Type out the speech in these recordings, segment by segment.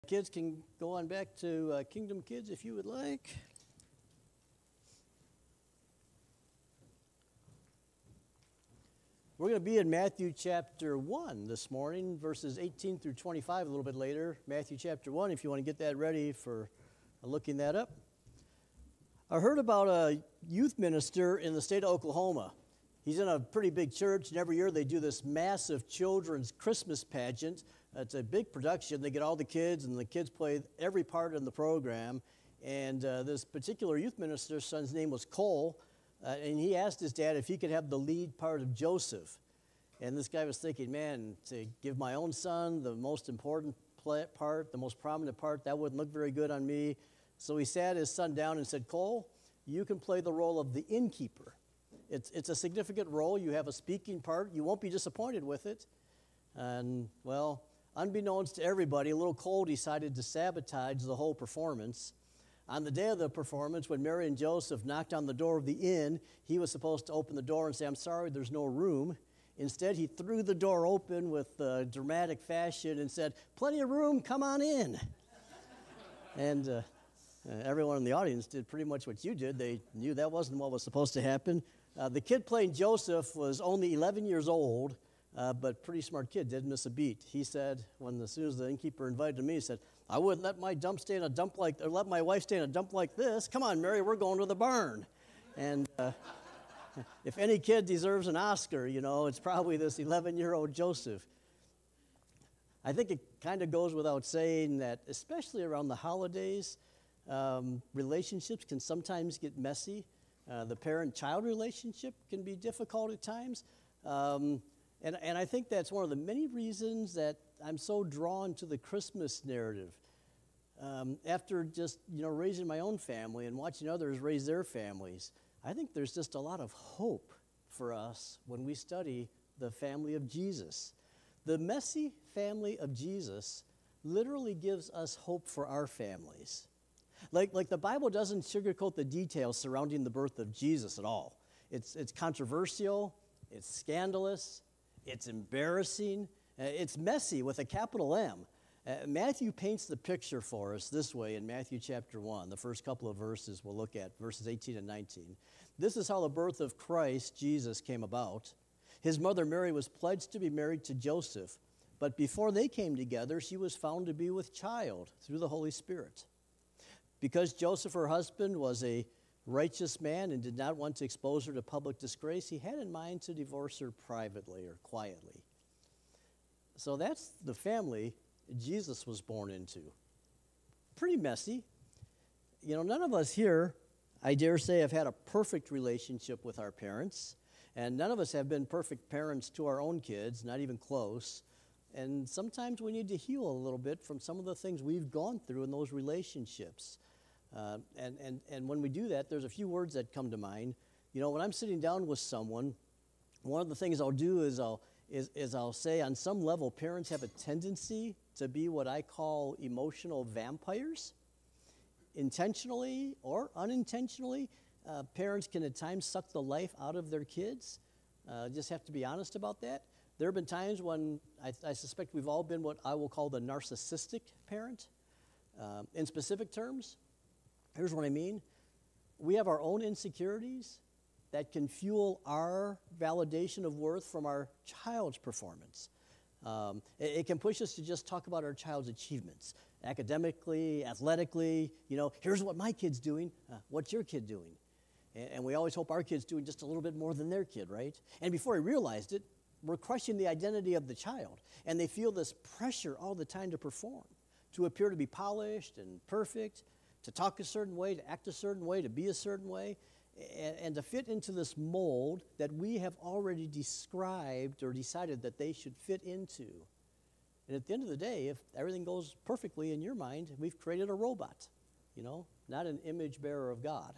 Kids can go on back to Kingdom Kids if you would like. We're going to be in Matthew chapter 1 this morning, verses 18 through 25 a little bit later. Matthew chapter 1, if you want to get that ready for looking that up. I heard about a youth minister in the state of Oklahoma. He's in a pretty big church, and every year they do this massive children's Christmas pageant. It's a big production. They get all the kids, and the kids play every part in the program. And this particular youth minister's son's name was Cole, and he asked his dad if he could have the lead part of Joseph. And this guy was thinking, man, to give my own son the most important part, the most prominent part, that wouldn't look very good on me. So he sat his son down and said, Cole, you can play the role of the innkeeper. It's a significant role. You have a speaking part. You won't be disappointed with it. And, well, unbeknownst to everybody, little Cole decided to sabotage the whole performance. On the day of the performance, when Mary and Joseph knocked on the door of the inn, he was supposed to open the door and say, I'm sorry, there's no room. Instead, he threw the door open with dramatic fashion and said, plenty of room, come on in. And everyone in the audience did pretty much what you did. They knew that wasn't what was supposed to happen. The kid playing Joseph was only 11 years old, but pretty smart kid, didn't miss a beat. He said, as soon as the innkeeper invited me, he said, I wouldn't let my let my wife stay in a dump like this. Come on, Mary, we're going to the barn. And if any kid deserves an Oscar, it's probably this 11-year-old Joseph. I think it kind of goes without saying that, especially around the holidays, relationships can sometimes get messy. The parent-child relationship can be difficult at times. And I think that's one of the many reasons that I'm so drawn to the Christmas narrative. After just, raising my own family and watching others raise their families, I think there's just a lot of hope for us when we study the family of Jesus. The messy family of Jesus literally gives us hope for our families. Like the Bible doesn't sugarcoat the details surrounding the birth of Jesus at all. It's controversial, it's scandalous, it's embarrassing, it's messy with a capital M. Matthew paints the picture for us this way in Matthew chapter 1. The first couple of verses we'll look at, verses 18 and 19. This is how the birth of Christ, Jesus, came about. His mother Mary was pledged to be married to Joseph, but before they came together, she was found to be with child through the Holy Spirit. Because Joseph, her husband, was a righteous man and did not want to expose her to public disgrace, he had in mind to divorce her privately or quietly. So that's the family Jesus was born into. Pretty messy. None of us here, I dare say, have had a perfect relationship with our parents, and none of us have been perfect parents to our own kids, not even close. And sometimes we need to heal a little bit from some of the things we've gone through in those relationships. And when we do that, there's a few words that come to mind. When I'm sitting down with someone, one of the things I'll do is I'll say, on some level, parents have a tendency to be what I call emotional vampires. Intentionally or unintentionally, parents can at times suck the life out of their kids. Just have to be honest about that. There have been times when I suspect we've all been what I will call the narcissistic parent. In specific terms, here's what I mean. We have our own insecurities that can fuel our validation of worth from our child's performance. It can push us to just talk about our child's achievements, academically, athletically. Here's what my kid's doing. What's your kid doing? And we always hope our kid's doing just a little bit more than their kid, right? And before we realized it, we're crushing the identity of the child. And they feel this pressure all the time to perform, to appear to be polished and perfect, to talk a certain way, to act a certain way, to be a certain way, and to fit into this mold that we have already described or decided that they should fit into. And at the end of the day, if everything goes perfectly in your mind, we've created a robot, not an image bearer of God.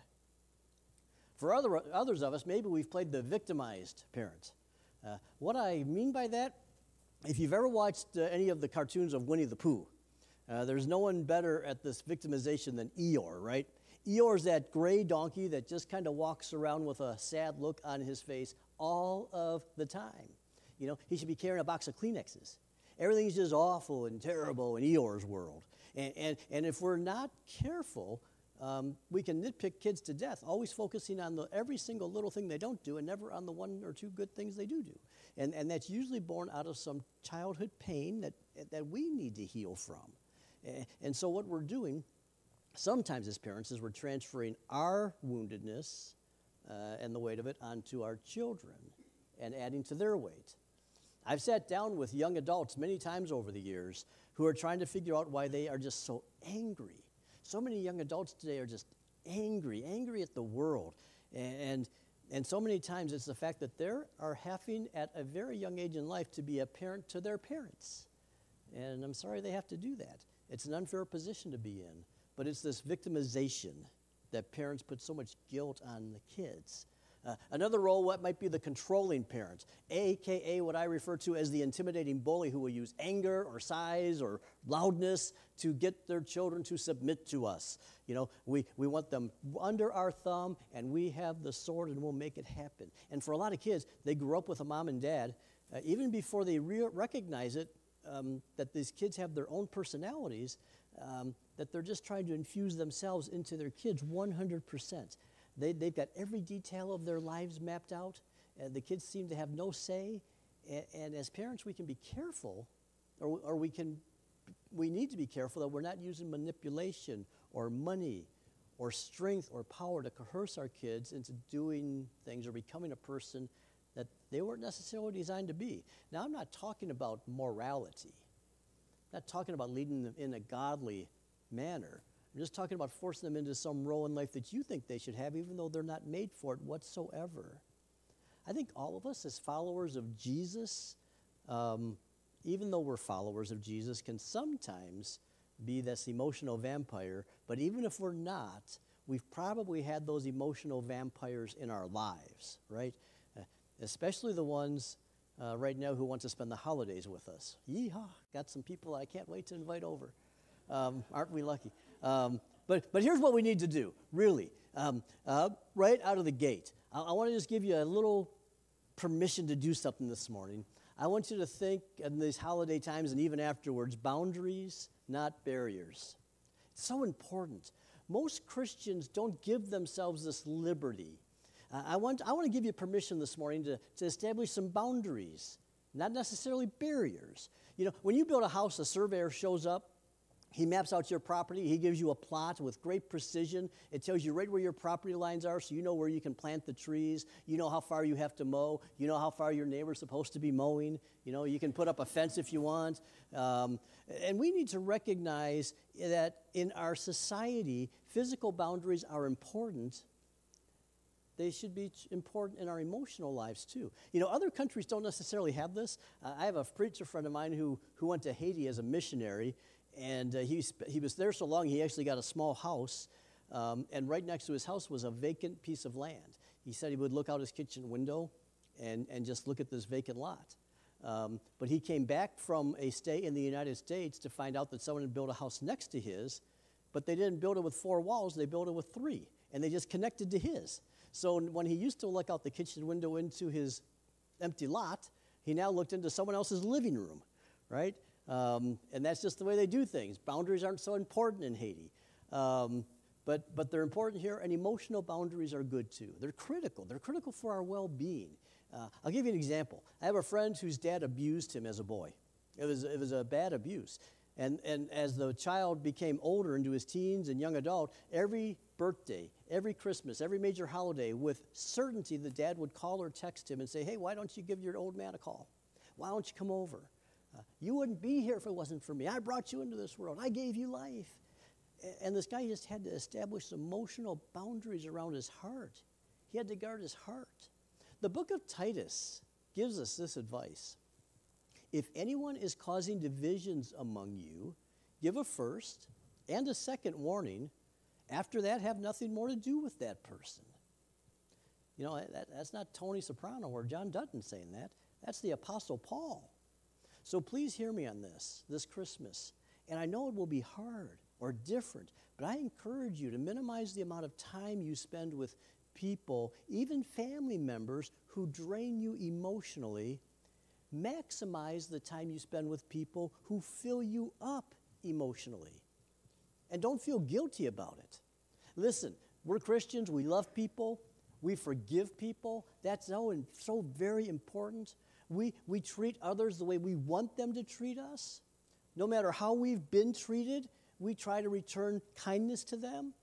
For others of us, maybe we've played the victimized parent. What I mean by that, if you've ever watched any of the cartoons of Winnie the Pooh, there's no one better at this victimization than Eeyore, right? Eeyore's that gray donkey that just kind of walks around with a sad look on his face all of the time. He should be carrying a box of Kleenexes. Everything's just awful and terrible in Eeyore's world. And if we're not careful, we can nitpick kids to death, always focusing on every single little thing they don't do and never on the one or two good things they do. And that's usually born out of some childhood pain that we need to heal from. And so what we're doing sometimes as parents is we're transferring our woundedness and the weight of it onto our children and adding to their weight. I've sat down with young adults many times over the years who are trying to figure out why they are just so angry. So many young adults today are just angry at the world. And so many times it's the fact that they are having at a very young age in life to be a parent to their parents. And I'm sorry they have to do that. It's an unfair position to be in. But it's this victimization that parents put so much guilt on the kids. Another role, what might be the controlling parent, a.k.a. what I refer to as the intimidating bully who will use anger or size or loudness to get their children to submit to us. You know, we want them under our thumb, and we have the sword, and we'll make it happen. And for a lot of kids, they grew up with a mom and dad, even before they recognize it, that these kids have their own personalities, that they're just trying to infuse themselves into their kids 100%. They've got every detail of their lives mapped out. The kids seem to have no say. And as parents, we can be careful, or we need to be careful that we're not using manipulation or money or strength or power to coerce our kids into doing things or becoming a person that they weren't necessarily designed to be. Now, I'm not talking about morality. I'm not talking about leading them in a godly manner. I'm just talking about forcing them into some role in life that you think they should have, even though they're not made for it whatsoever. I think all of us as followers of Jesus, even though we're followers of Jesus, can sometimes be this emotional vampire. But even if we're not, we've probably had those emotional vampires in our lives, right? Especially the ones right now who want to spend the holidays with us. Yeehaw, got some people I can't wait to invite over. Aren't we lucky? But here's what we need to do, really, right out of the gate. I want to just give you a little permission to do something this morning. I want you to think in these holiday times and even afterwards, boundaries, not barriers. It's so important. Most Christians don't give themselves this liberty. I want to give you permission this morning to establish some boundaries, not necessarily barriers. You know, when you build a house, a surveyor shows up. He maps out your property. He gives you a plot with great precision. It tells you right where your property lines are, so you know where you can plant the trees. You know how far you have to mow. You know how far your neighbor's supposed to be mowing. You know, you can put up a fence if you want. And we need to recognize that in our society, physical boundaries are important. They should be important in our emotional lives, too. You know, other countries don't necessarily have this. I have a preacher friend of mine who went to Haiti as a missionary, and he was there so long, he actually got a small house, and right next to his house was a vacant piece of land. He said he would look out his kitchen window and just look at this vacant lot. But he came back from a stay in the United States to find out that someone had built a house next to his, but they didn't build it with 4 walls, they built it with 3, and they just connected to his. So when he used to look out the kitchen window into his empty lot, he now looked into someone else's living room, right? And that's just the way they do things. Boundaries aren't so important in Haiti. But they're important here, and emotional boundaries are good too. They're critical. They're critical for our well-being. I'll give you an example. I have a friend whose dad abused him as a boy. It was a bad abuse. And as the child became older into his teens and young adult, every birthday, every Christmas, every major holiday, with certainty the dad would call or text him and say, hey, why don't you give your old man a call? Why don't you come over? You wouldn't be here if it wasn't for me. I brought you into this world. I gave you life. And this guy just had to establish emotional boundaries around his heart. He had to guard his heart. The book of Titus gives us this advice. If anyone is causing divisions among you, give a first and a second warning. After that, have nothing more to do with that person. You know, that's not Tony Soprano or John Dutton saying that. That's the Apostle Paul. So please hear me on this Christmas. And I know it will be hard or different, but I encourage you to minimize the amount of time you spend with people, even family members who drain you emotionally. Maximize the time you spend with people who fill you up emotionally. and don't feel guilty about it. Listen, we're Christians. We love people. We forgive people. That's so very important. We treat others the way we want them to treat us. No matter how we've been treated, we try to return kindness to them.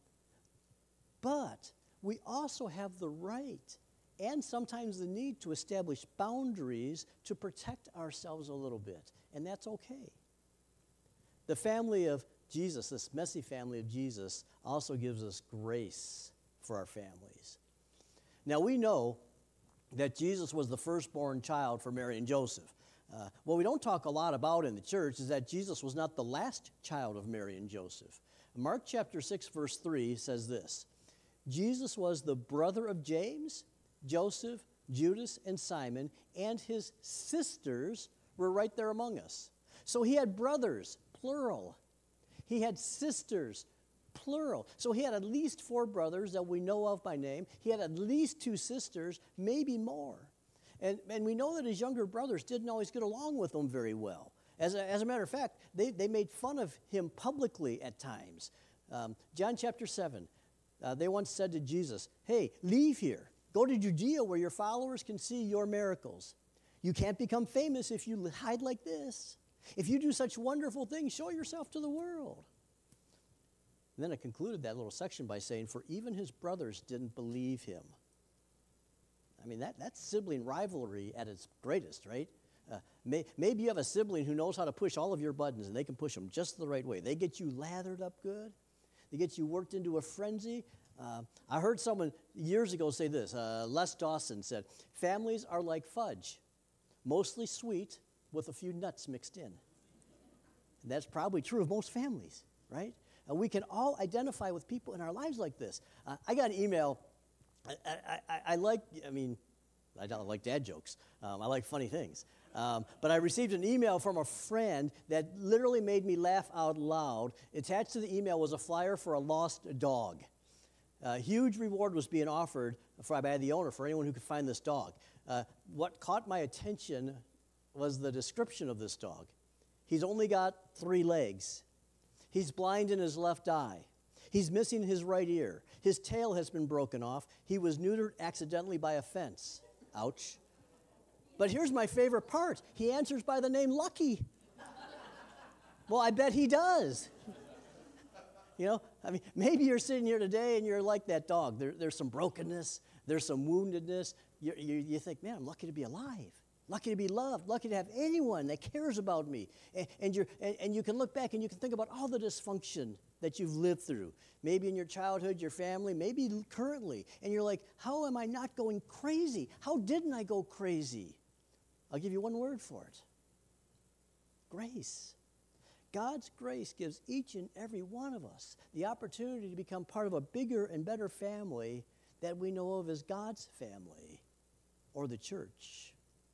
But we also have the right and sometimes the need to establish boundaries to protect ourselves a little bit, and that's okay. The family of Jesus, this messy family of Jesus, also gives us grace for our families. Now, we know that Jesus was the firstborn child for Mary and Joseph. What we don't talk a lot about in the church is that Jesus was not the last child of Mary and Joseph. Mark chapter 6, verse 3 says this: Jesus was the brother of James, Joseph, Judas, and Simon, and his sisters were right there among us. So he had brothers, plural. He had sisters, plural. So he had at least 4 brothers that we know of by name. He had at least 2 sisters, maybe more. And we know that his younger brothers didn't always get along with him very well. As a matter of fact, they made fun of him publicly at times. John chapter 7, they once said to Jesus, "Hey, leave here. Go to Judea where your followers can see your miracles. You can't become famous if you hide like this. If you do such wonderful things, show yourself to the world." And then it concluded that little section by saying, "For even his brothers didn't believe him." I mean, that's sibling rivalry at its greatest, right? Maybe you have a sibling who knows how to push all of your buttons, and they can push them just the right way. They get you lathered up good. They get you worked into a frenzy. I heard someone years ago say this. Les Dawson said, "Families are like fudge, mostly sweet with a few nuts mixed in." And that's probably true of most families, right? And we can all identify with people in our lives like this. I got an email. I don't like dad jokes. I like funny things. But I received an email from a friend that literally made me laugh out loud. Attached to the email was a flyer for a lost dog. A huge reward was being offered by the owner for anyone who could find this dog. What caught my attention was the description of this dog. He's only got 3 legs. He's blind in his left eye. He's missing his right ear. His tail has been broken off. He was neutered accidentally by a fence. Ouch. But here's my favorite part. He answers by the name Lucky. Well, I bet he does. You know, I mean, maybe you're sitting here today and you're like that dog. There's some brokenness. There's some woundedness. You think, man, I'm lucky to be alive. Lucky to be loved, lucky to have anyone that cares about me. And you can look back and you can think about all the dysfunction that you've lived through. Maybe in your childhood, your family, maybe currently. And you're like, how am I not going crazy? How didn't I go crazy? I'll give you one word for it. Grace. God's grace gives each and every one of us the opportunity to become part of a bigger and better family that we know of as God's family or the church.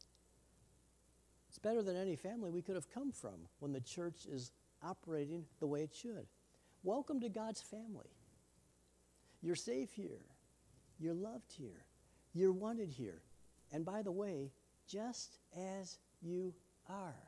It's better than any family we could have come from when the church is operating the way it should. Welcome to God's family. You're safe here. You're loved here. You're wanted here. And by the way, just as you are.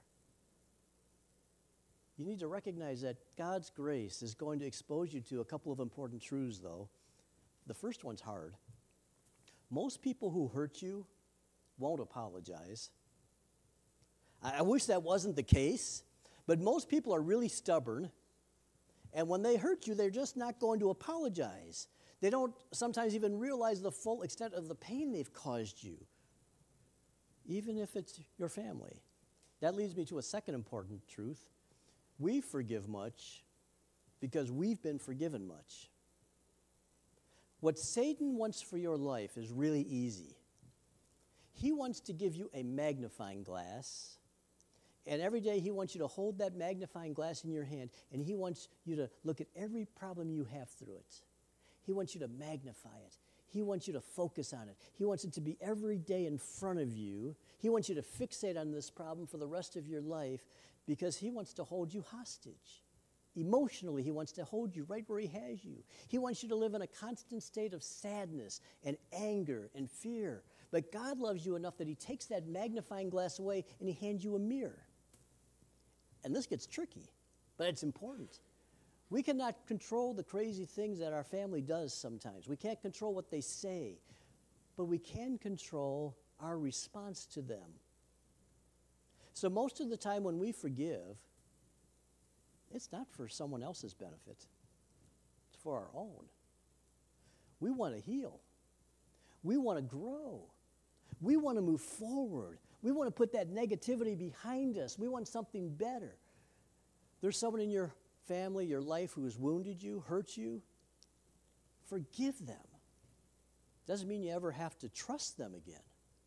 You need to recognize that God's grace is going to expose you to a couple of important truths, though. The first one's hard. Most people who hurt you won't apologize. I wish that wasn't the case, but most people are really stubborn, and when they hurt you, they're just not going to apologize. They don't sometimes even realize the full extent of the pain they've caused you, even if it's your family. That leads me to a second important truth. We forgive much because we've been forgiven much. What Satan wants for your life is really easy. He wants to give you a magnifying glass, and every day he wants you to hold that magnifying glass in your hand, and he wants you to look at every problem you have through it. He wants you to magnify it. He wants you to focus on it. He wants it to be every day in front of you. He wants you to fixate on this problem for the rest of your life because he wants to hold you hostage. Emotionally, he wants to hold you right where he has you. He wants you to live in a constant state of sadness and anger and fear. But God loves you enough that he takes that magnifying glass away and he hands you a mirror. And this gets tricky, but it's important. We cannot control the crazy things that our family does sometimes. We can't control what they say, but we can control our response to them. So most of the time when we forgive, it's not for someone else's benefit. It's for our own. We want to heal. We want to grow. We want to move forward. We want to put that negativity behind us. We want something better. There's someone in your family, your life, who has wounded you, hurt you. Forgive them. Doesn't mean you ever have to trust them again.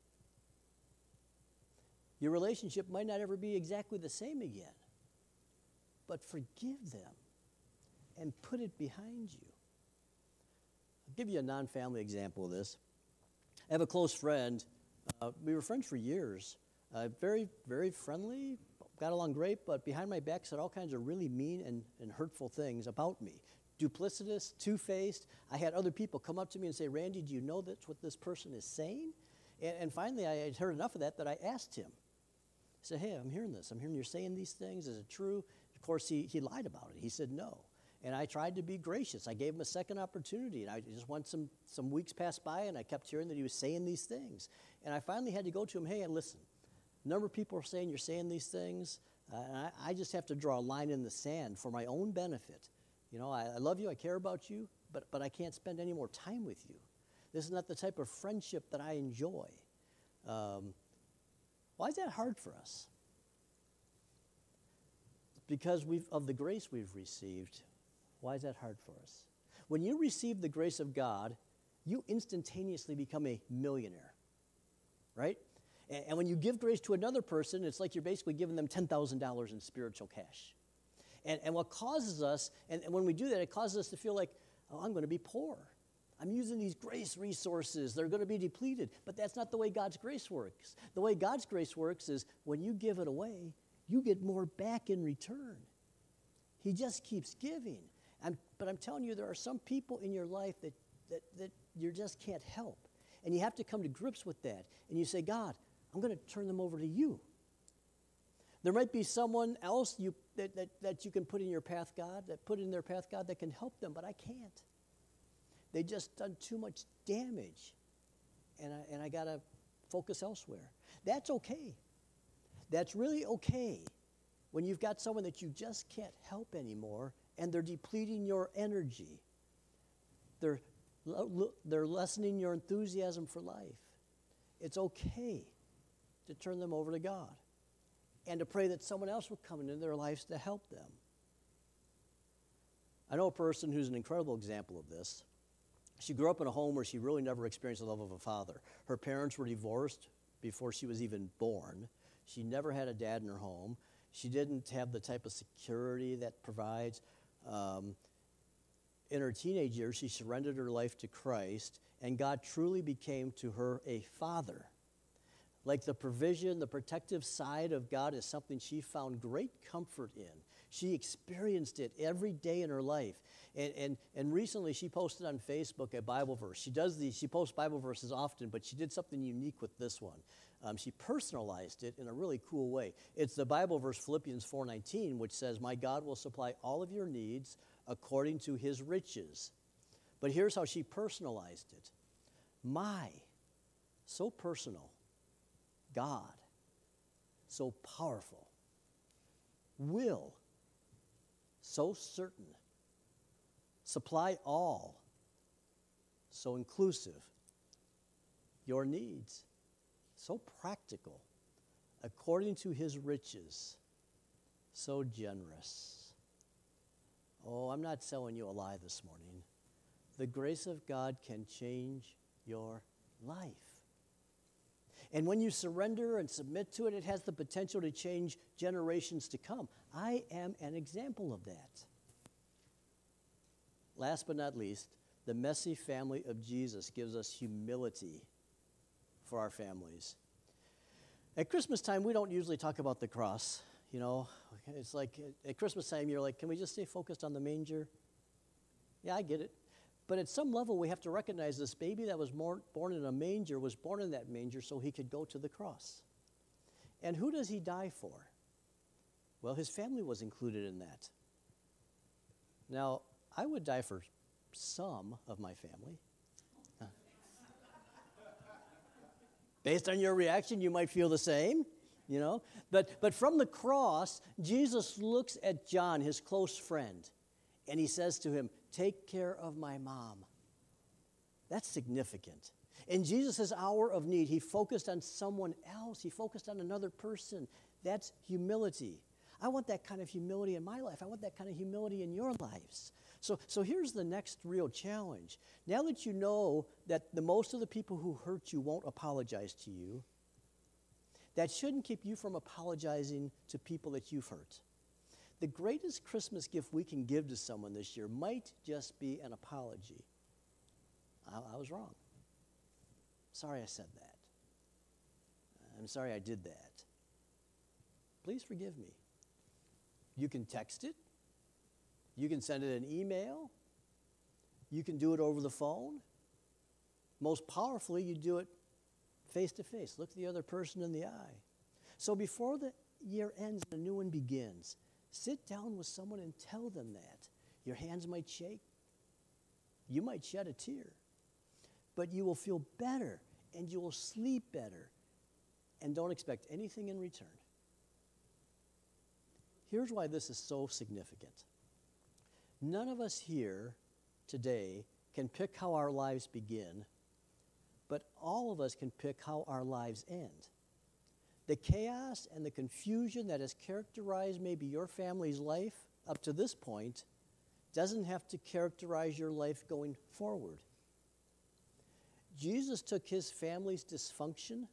Your relationship might not ever be exactly the same again. But forgive them and put it behind you. I'll give you a non-family example of this. I have a close friend. We were friends for years. Very, very friendly, got along great, but behind my back said all kinds of really mean and hurtful things about me. Duplicitous, two-faced. I had other people come up to me and say, Randy, do you know that's what this person is saying? And finally, I had heard enough of that I asked him. I said, hey, I'm hearing this. I'm hearing you're saying these things. Is it true? Of course, he lied about it. He said no. And I tried to be gracious. I gave him a second opportunity. And I just went some weeks passed by, and I kept hearing that he was saying these things. And I finally had to go to him, hey, listen, a number of people are saying you're saying these things. And I just have to draw a line in the sand for my own benefit. You know, I love you, I care about you, but I can't spend any more time with you. This is not the type of friendship that I enjoy. Why is that hard for us? Because of the grace we've received. Why is that hard for us? When you receive the grace of God, you instantaneously become a millionaire, right? And when you give grace to another person, it's like you're basically giving them $10,000 in spiritual cash. And what causes us, and when we do that, it causes us to feel like, oh, I'm going to be poor. I'm using these grace resources. They're going to be depleted. But that's not the way God's grace works. The way God's grace works is when you give it away, you get more back in return. He just keeps giving. But I'm telling you, there are some people in your life that you just can't help. And you have to come to grips with that. And you say, God, I'm going to turn them over to you. There might be someone else that you can put in your path, God, that can help them, but I can't. They just done too much damage, and I got to focus elsewhere. That's okay. That's really okay when you've got someone that you just can't help anymore, and they're depleting your energy. They're lessening your enthusiasm for life. It's okay to turn them over to God and to pray that someone else will come into their lives to help them. I know a person who's an incredible example of this. She grew up in a home where she really never experienced the love of a father. Her parents were divorced before she was even born. She never had a dad in her home. She didn't have the type of security that provides. In her teenage years, she surrendered her life to Christ, and God truly became to her a father. Like the provision, the protective side of God is something she found great comfort in. She experienced it every day in her life. And recently she posted on Facebook a Bible verse. She posts Bible verses often, but she did something unique with this one. She personalized it in a really cool way. It's the Bible verse Philippians 4:19, which says, "My God will supply all of your needs according to his riches." But here's how she personalized it. So personal, God, so powerful, will, so certain, supply all, so inclusive, your needs, so practical, according to his riches, so generous. Oh, I'm not selling you a lie this morning. The grace of God can change your life. And when you surrender and submit to it, it has the potential to change generations to come. I am an example of that. Last but not least, the messy family of Jesus gives us humility for our families. At Christmas time, we don't usually talk about the cross. You know, it's like at Christmas time, you're like, can we just stay focused on the manger? Yeah, I get it. But at some level, we have to recognize this baby that was born in a manger was born in that manger so he could go to the cross. And who does he die for? Well, his family was included in that. Now, I would die for some of my family. Based on your reaction, you might feel the same, you know. But from the cross, Jesus looks at John, his close friend, and he says to him, "Take care of my mom." That's significant. In Jesus' hour of need, he focused on someone else. He focused on another person. That's humility. I want that kind of humility in my life. I want that kind of humility in your lives. So here's the next real challenge. Now that you know that the most of the people who hurt you won't apologize to you, that shouldn't keep you from apologizing to people that you've hurt. The greatest Christmas gift we can give to someone this year might just be an apology. I was wrong. Sorry I said that. I'm sorry I did that. Please forgive me. You can text it. You can send it an email. You can do it over the phone. Most powerfully, you do it face to face. Look the other person in the eye. So before the year ends and a new one begins, sit down with someone and tell them that. Your hands might shake. You might shed a tear. But you will feel better and you will sleep better. And don't expect anything in return. Here's why this is so significant. None of us here today can pick how our lives begin, but all of us can pick how our lives end. The chaos and the confusion that has characterized maybe your family's life up to this point doesn't have to characterize your life going forward. Jesus took his family's dysfunction.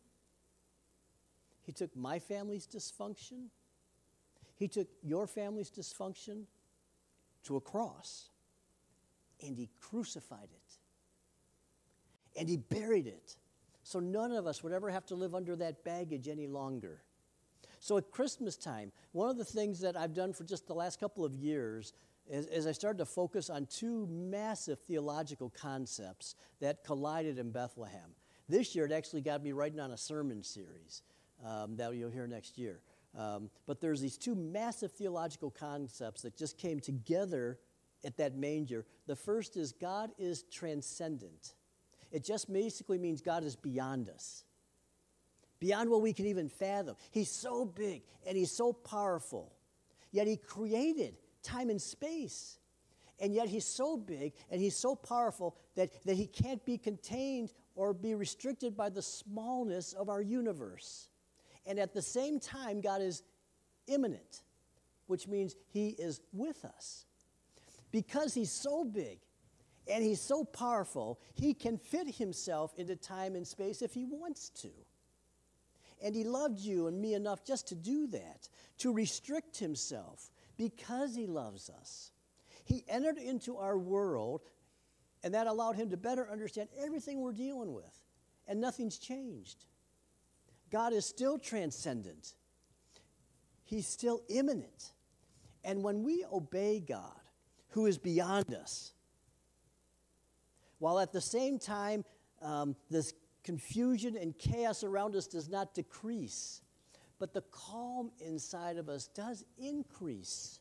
He took my family's dysfunction. He took your family's dysfunction to a cross, and he crucified it, and he buried it, so none of us would ever have to live under that baggage any longer. So at Christmas time, one of the things that I've done for just the last couple of years is I started to focus on two massive theological concepts that collided in Bethlehem. This year, it actually got me writing on a sermon series that you'll hear next year. But there's these two massive theological concepts that just came together at that manger. The first is God is transcendent. It just basically means God is beyond us, beyond what we can even fathom. He's so big and he's so powerful, yet he created time and space. And yet he's so big and he's so powerful that he can't be contained or be restricted by the smallness of our universe. And at the same time, God is immanent, which means he is with us. Because he's so big and he's so powerful, he can fit himself into time and space if he wants to. And he loved you and me enough just to do that, to restrict himself because he loves us. He entered into our world, and that allowed him to better understand everything we're dealing with, and nothing's changed. God is still transcendent. He's still immanent. And when we obey God, who is beyond us, while at the same time this confusion and chaos around us does not decrease, but the calm inside of us does increase.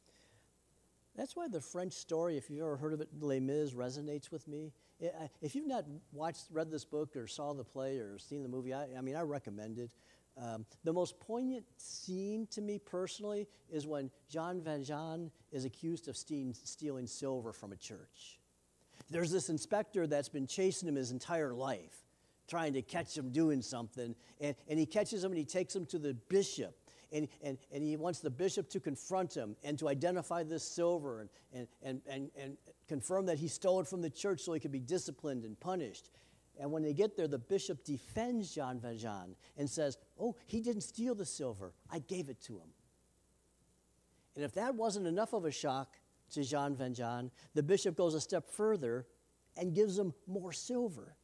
That's why the French story, if you've ever heard of it, Les Mis, resonates with me. If you've not read this book or saw the play or seen the movie, I recommend it. The most poignant scene to me personally is when Jean Valjean is accused of stealing silver from a church. There's this inspector that's been chasing him his entire life, trying to catch him doing something, and he catches him and he takes him to the bishop. And he wants the bishop to confront him and to identify this silver and confirm that he stole it from the church so he could be disciplined and punished. And when they get there, the bishop defends Jean Valjean and says, "Oh, he didn't steal the silver. I gave it to him." And if that wasn't enough of a shock to Jean Valjean, the bishop goes a step further and gives him more silver.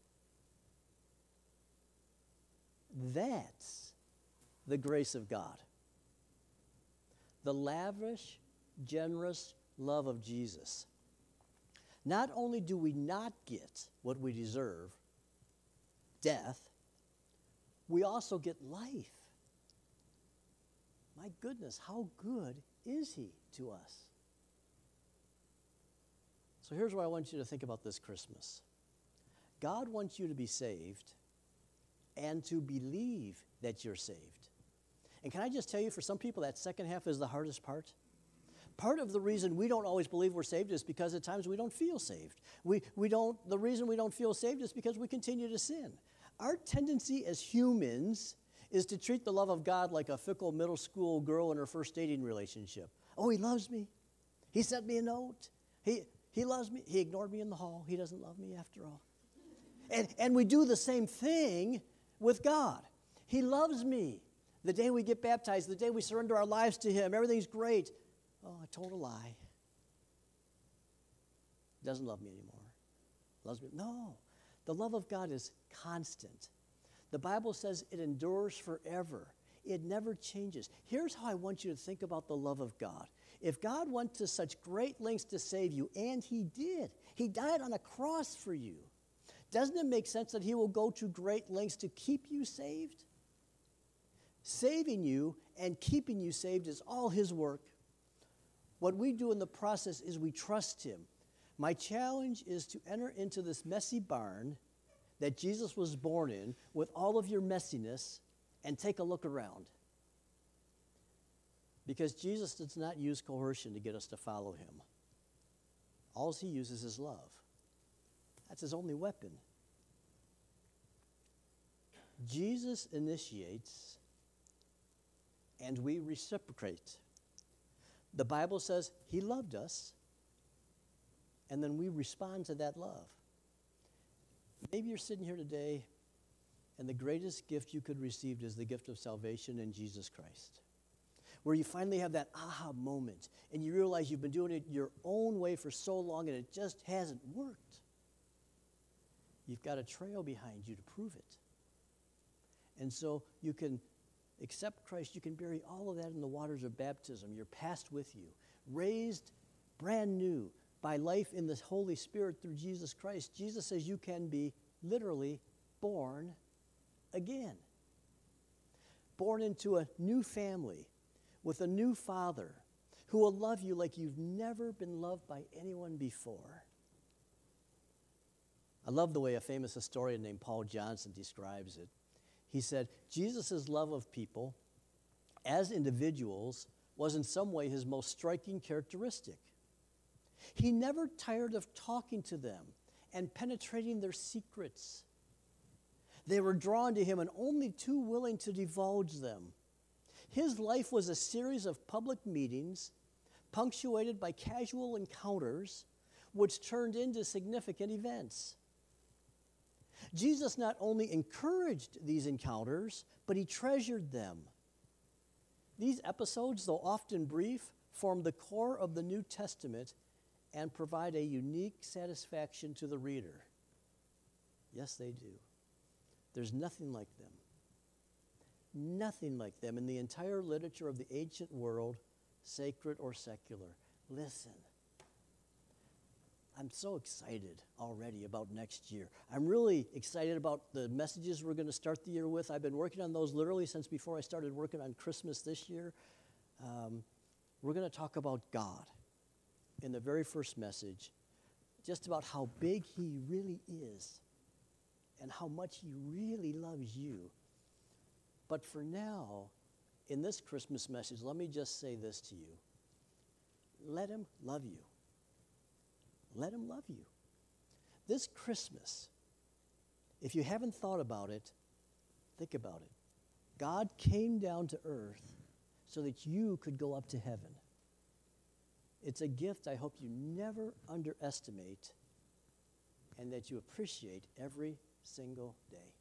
That's the grace of God. The lavish, generous love of Jesus. Not only do we not get what we deserve, death, we also get life. My goodness, how good is he to us? So here's what I want you to think about this Christmas. God wants you to be saved and to believe that you're saved. And can I just tell you, for some people, that second half is the hardest part. Part of the reason we don't always believe we're saved is because at times we don't feel saved. The reason we don't feel saved is because we continue to sin. Our tendency as humans is to treat the love of God like a fickle middle school girl in her first dating relationship. Oh, he loves me. He sent me a note. He loves me. He ignored me in the hall. He doesn't love me after all. And we do the same thing with God. He loves me. The day we get baptized, the day we surrender our lives to him, everything's great. Oh, I told a lie. He doesn't love me anymore. Loves me. No. The love of God is constant. The Bible says it endures forever. It never changes. Here's how I want you to think about the love of God. If God went to such great lengths to save you, and he did, he died on a cross for you, doesn't it make sense that he will go to great lengths to keep you saved? Saving you and keeping you saved is all his work. What we do in the process is we trust him. My challenge is to enter into this messy barn that Jesus was born in with all of your messiness and take a look around. Because Jesus does not use coercion to get us to follow him. All he uses is love. That's his only weapon. Jesus initiates and we reciprocate. The Bible says he loved us, and then we respond to that love. Maybe you're sitting here today, and the greatest gift you could receive is the gift of salvation in Jesus Christ, where you finally have that aha moment, and you realize you've been doing it your own way for so long, and it just hasn't worked. You've got a trail behind you to prove it. And so you can accept Christ, you can bury all of that in the waters of baptism. You're passed with you, raised brand new by life in the Holy Spirit through Jesus Christ. Jesus says you can be literally born again. Born into a new family with a new father who will love you like you've never been loved by anyone before. I love the way a famous historian named Paul Johnson describes it. He said, Jesus' love of people as individuals was in some way his most striking characteristic. He never tired of talking to them and penetrating their secrets. They were drawn to him and only too willing to divulge them. His life was a series of public meetings punctuated by casual encounters which turned into significant events. Jesus not only encouraged these encounters, but he treasured them. These episodes, though often brief, form the core of the New Testament and provide a unique satisfaction to the reader. Yes, they do. There's nothing like them. Nothing like them in the entire literature of the ancient world, sacred or secular. Listen. I'm so excited already about next year. I'm really excited about the messages we're going to start the year with. I've been working on those literally since before I started working on Christmas this year. We're going to talk about God in the very first message, just about how big he really is and how much he really loves you. But for now, in this Christmas message, let me just say this to you. Let him love you. Let him love you. This Christmas, if you haven't thought about it, think about it. God came down to earth so that you could go up to heaven. It's a gift I hope you never underestimate and that you appreciate every single day.